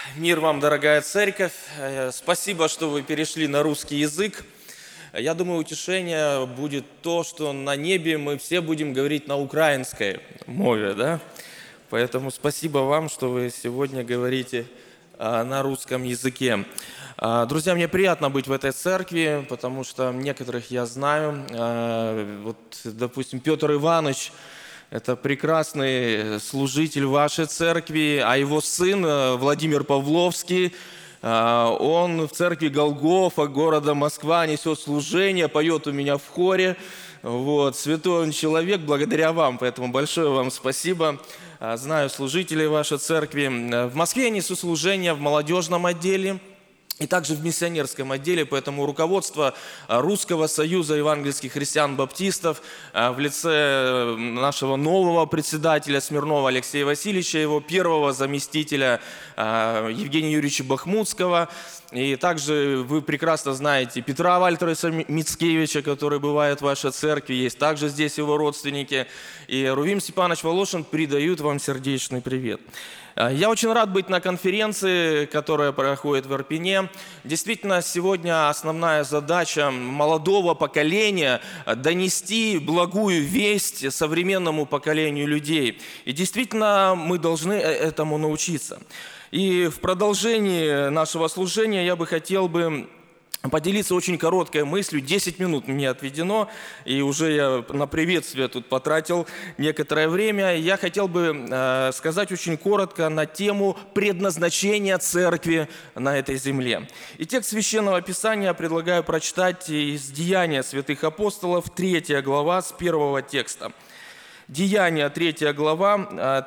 Мир вам, дорогая церковь. Спасибо, что вы перешли на русский язык. Я думаю, утешение будет то, что на небе мы все будем говорить на украинской мове, да? Поэтому спасибо вам, что вы сегодня говорите на русском языке. Друзья, мне приятно быть в этой церкви, потому что некоторых я знаю. Вот, допустим, Петр Иванович – это прекрасный служитель вашей церкви, а его сын Владимир Павловский, он в церкви Голгофа, города Москва, несет служение, поет у меня в хоре. Вот, святой он человек, благодаря вам, поэтому большое вам спасибо. Знаю служителей вашей церкви. В Москве я несу служение в молодежном отделе и также в миссионерском отделе, поэтому руководство Русского союза евангельских христиан-баптистов в лице нашего нового председателя Смирнова Алексея Васильевича, его первого заместителя Евгения Юрьевича Бахмутского, и также вы прекрасно знаете Петра Вальтеровича Мицкевича, который бывает в вашей церкви, есть также здесь его родственники, и Рувим Степанович Волошин передают вам сердечный привет. Я очень рад быть на конференции, которая проходит в Ирпене. Действительно, сегодня основная задача молодого поколения – донести благую весть современному поколению людей. И действительно, мы должны этому научиться. И в продолжении нашего служения я бы хотел поделиться очень короткой мыслью. 10 минут мне отведено, и уже я на приветствие тут потратил некоторое время. Я хотел бы сказать очень коротко на тему предназначения церкви на этой земле. И текст Священного Писания предлагаю прочитать из Деяния святых апостолов, 3 глава, с 1 текста. Деяния, 3 глава,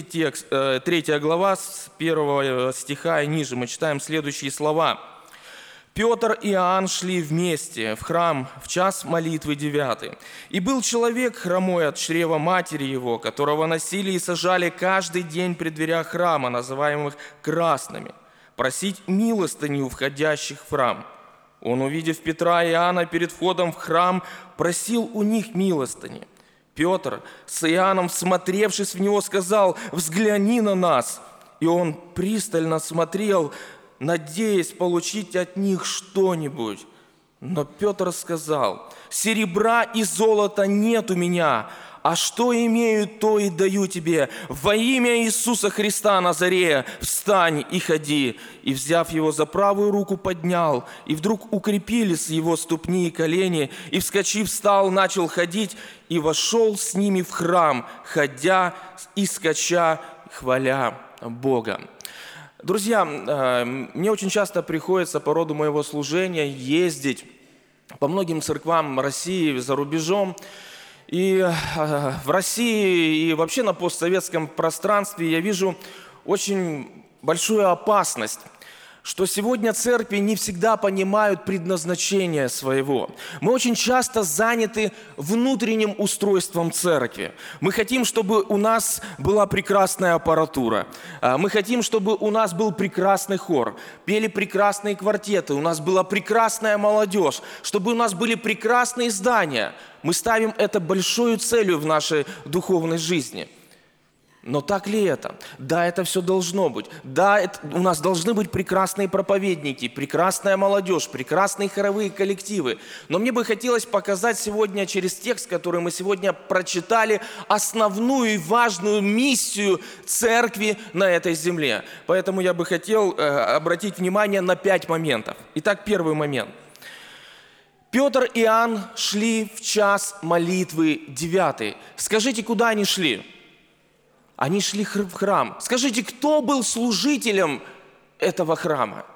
3 глава, с 1 стиха и ниже. Мы читаем следующие слова. «Петр и Иоанн шли вместе в храм в час молитвы 9. И был человек хромой от чрева матери его, которого носили и сажали каждый день при дверях храма, называемых красными, просить милостыни у входящих в храм. Он, увидев Петра и Иоанна перед входом в храм, просил у них милостыни. Петр, с Иоанном, всмотревшись в него, сказал: „Взгляни на нас!“ И он пристально смотрел, надеясь получить от них что-нибудь. Но Петр сказал: „Серебра и золота нет у меня, а что имею, то и даю тебе. Во имя Иисуса Христа Назарея встань и ходи“. И, взяв его за правую руку, поднял, и вдруг укрепились его ступни и колени, и, вскочив, встал, начал ходить, и вошел с ними в храм, ходя и скача, хваля Бога. Друзья, мне очень часто приходится по роду моего служения ездить по многим церквам России за рубежом. И в России, и вообще на постсоветском пространстве я вижу очень большую опасность, что сегодня церкви не всегда понимают предназначение своего. Мы очень часто заняты внутренним устройством церкви. Мы хотим, чтобы у нас была прекрасная аппаратура. Мы хотим, чтобы у нас был прекрасный хор, пели прекрасные квартеты, у нас была прекрасная молодежь, чтобы у нас были прекрасные здания. Мы ставим это большой целью в нашей духовной жизни. Но так ли это? Да, это все должно быть. Да, у нас должны быть прекрасные проповедники, прекрасная молодежь, прекрасные хоровые коллективы. Но мне бы хотелось показать сегодня через текст, который мы сегодня прочитали, основную и важную миссию церкви на этой земле. Поэтому я бы хотел обратить внимание на 5 моментов. Итак, первый момент. Петр и Иоанн шли в час молитвы 9. Скажите, куда они шли? Они шли в храм. Скажите, кто был служителем этого храма?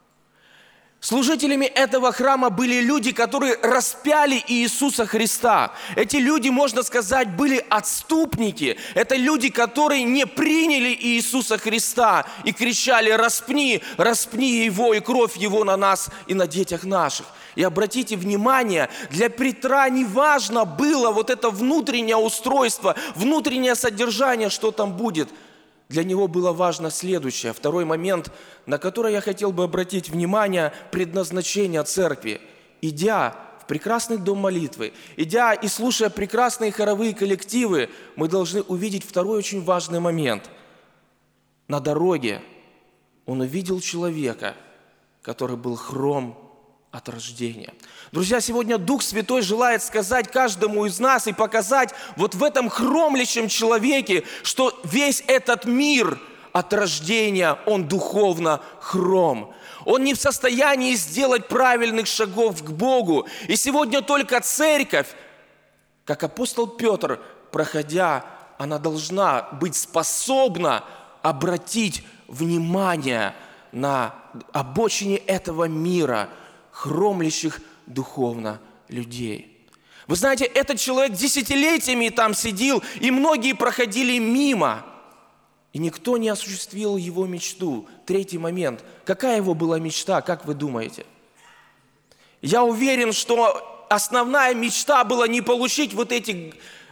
Служителями этого храма были люди, которые распяли Иисуса Христа. Эти люди, можно сказать, были отступники. Это люди, которые не приняли Иисуса Христа и кричали: «Распни, распни Его и кровь Его на нас и на детях наших». И обратите внимание, для Петра не важно было вот это внутреннее устройство, внутреннее содержание, что там будет. Для него было важно следующее. Второй момент, на который я хотел бы обратить внимание, предназначение церкви. Идя в прекрасный дом молитвы, идя и слушая прекрасные хоровые коллективы, мы должны увидеть второй очень важный момент. На дороге он увидел человека, который был хром от рождения. Друзья, сегодня Дух Святой желает сказать каждому из нас и показать вот в этом хромлящем человеке, что весь этот мир от рождения, он духовно хром. Он не в состоянии сделать правильных шагов к Богу. И сегодня только церковь, как апостол Петр, проходя, она должна быть способна обратить внимание на обочине этого мира, хромлящих духовно людей. Вы знаете, этот человек десятилетиями там сидел, и многие проходили мимо, и никто не осуществил его мечту. Третий момент. Какая его была мечта, как вы думаете? Я уверен, что основная мечта была не получить вот эти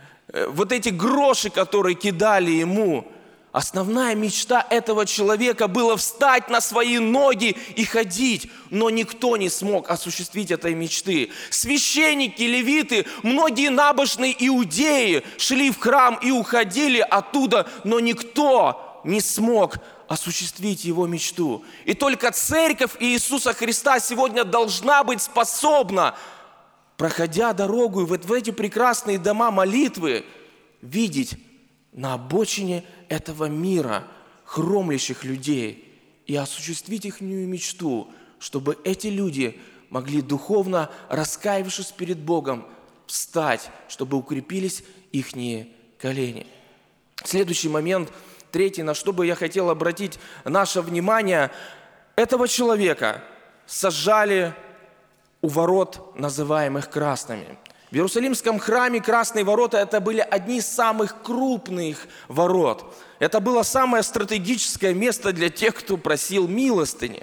гроши, которые кидали ему. Основная мечта этого человека была встать на свои ноги и ходить, но никто не смог осуществить этой мечты. Священники, левиты, многие набожные иудеи шли в храм и уходили оттуда, но никто не смог осуществить его мечту. И только церковь Иисуса Христа сегодня должна быть способна, проходя дорогу в эти прекрасные дома молитвы, видеть на обочине этого мира хромлящих людей и осуществить их мечту, чтобы эти люди могли духовно, раскаявшись перед Богом, встать, чтобы укрепились их колени. Следующий момент, третий, на что бы я хотел обратить наше внимание, этого человека сажали у ворот, называемых красными. В Иерусалимском храме красные ворота – это были одни из самых крупных ворот. Это было самое стратегическое место для тех, кто просил милостыни.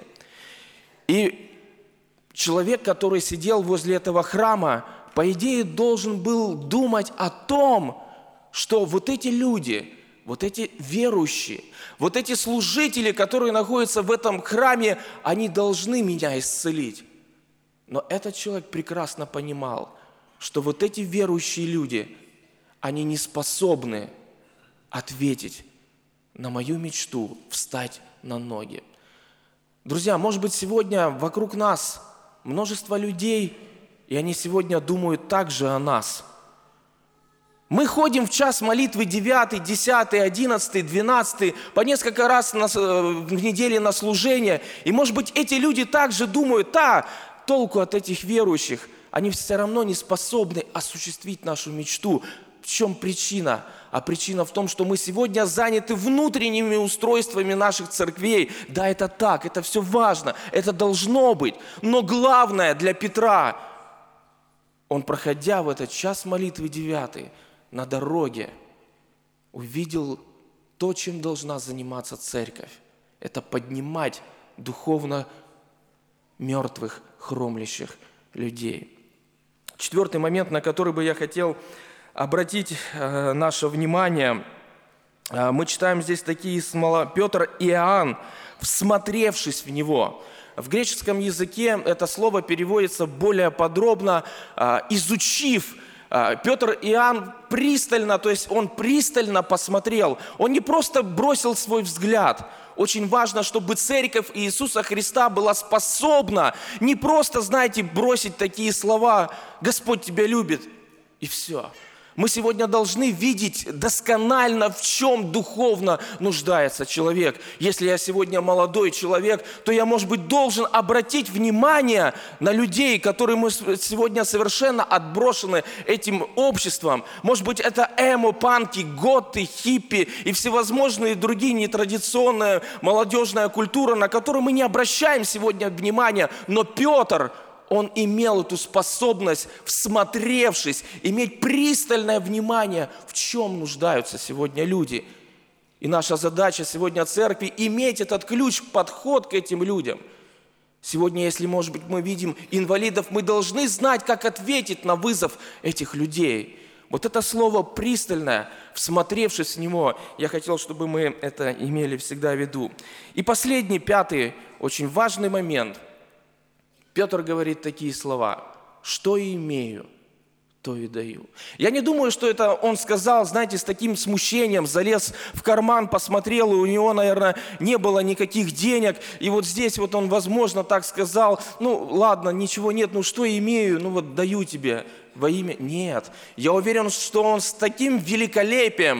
И человек, который сидел возле этого храма, по идее, должен был думать о том, что вот эти люди, вот эти верующие, вот эти служители, которые находятся в этом храме, они должны меня исцелить. Но этот человек прекрасно понимал, что вот эти верующие люди, они не способны ответить на мою мечту встать на ноги. Друзья, может быть, сегодня вокруг нас множество людей, и они сегодня думают также о нас. Мы ходим в час молитвы 9, 10, 11, 12, по несколько раз в неделе на служение. И, может быть, эти люди также думают, толку от этих верующих, они все равно не способны осуществить нашу мечту. В чем причина? А причина в том, что мы сегодня заняты внутренними устройствами наших церквей. Да, это так, это все важно, это должно быть. Но главное для Петра, он, проходя в этот час молитвы 9 на дороге, увидел то, чем должна заниматься церковь. Это поднимать духовно мертвых, хромлящих людей. Четвертый момент, на который бы я хотел обратить наше внимание, мы читаем здесь такие слова: Петр и Иоанн, всмотревшись в него. В греческом языке это слово переводится более подробно, изучив. Петр и Иоанн пристально, то есть он пристально посмотрел. Он не просто бросил свой взгляд. Очень важно, чтобы церковь Иисуса Христа была способна не просто, бросить такие слова: «Господь тебя любит», и все. Мы сегодня должны видеть досконально, в чем духовно нуждается человек. Если я сегодня молодой человек, то я, может быть, должен обратить внимание на людей, которые мы сегодня совершенно отброшены этим обществом. Может быть, это эмо, панки, готы, хиппи и всевозможные другие нетрадиционная молодежная культура, на которую мы не обращаем сегодня внимания. Но Петр, он имел эту способность, всмотревшись, иметь пристальное внимание, в чем нуждаются сегодня люди. И наша задача сегодня церкви – иметь этот ключ, подход к этим людям. Сегодня, если, может быть, мы видим инвалидов, мы должны знать, как ответить на вызов этих людей. Вот это слово «пристальное», всмотревшись в него, я хотел, чтобы мы это имели всегда в виду. И последний, пятый, очень важный момент – Петр говорит такие слова: «Что имею, то и даю. Я не думаю, что это он сказал, знаете, с таким смущением, залез в карман, посмотрел, и у него, наверное, не было никаких денег. И вот здесь вот он, возможно, так сказал, ну ладно, ничего нет, ну что имею, ну вот даю тебе во имя... Нет, я уверен, что он с таким великолепием,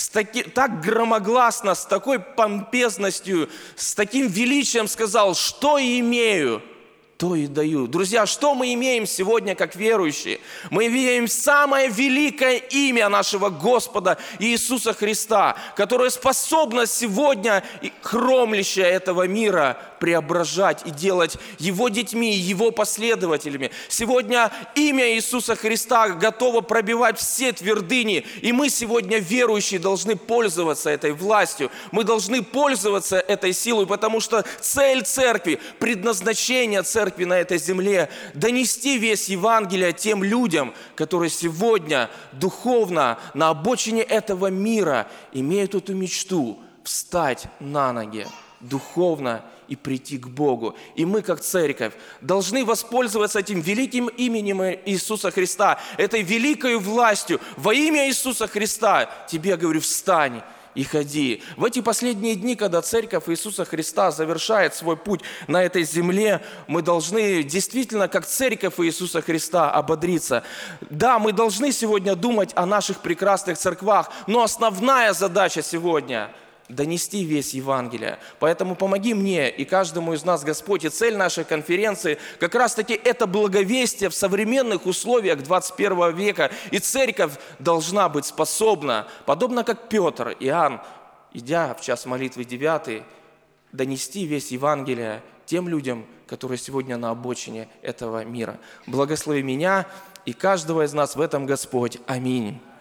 так громогласно, с такой помпезностью, с таким величием сказал, что имею, то и даю. Друзья, что мы имеем сегодня как верующие? Мы имеем самое великое имя нашего Господа Иисуса Христа, которое способно сегодня хромлище этого мира преображать и делать Его детьми, Его последователями. Сегодня имя Иисуса Христа готово пробивать все твердыни, и мы сегодня, верующие, должны пользоваться этой властью, мы должны пользоваться этой силой, потому что цель церкви, предназначение церкви на этой земле – донести весть Евангелия тем людям, которые сегодня духовно на обочине этого мира имеют эту мечту встать на ноги духовно и прийти к Богу. И мы, как церковь, должны воспользоваться этим великим именем Иисуса Христа, этой великой властью. Во имя Иисуса Христа тебе, говорю, встань и ходи. В эти последние дни, когда церковь Иисуса Христа завершает свой путь на этой земле, мы должны действительно, как церковь Иисуса Христа, ободриться. Да, мы должны сегодня думать о наших прекрасных церквах, но основная задача сегодня – донести весть Евангелия. Поэтому помоги мне и каждому из нас, Господь, и цель нашей конференции как раз-таки это благовестие в современных условиях 21 века. И церковь должна быть способна, подобно как Петр, Иоанн, идя в час молитвы 9, донести весть Евангелия тем людям, которые сегодня на обочине этого мира. Благослови меня и каждого из нас в этом, Господь. Аминь.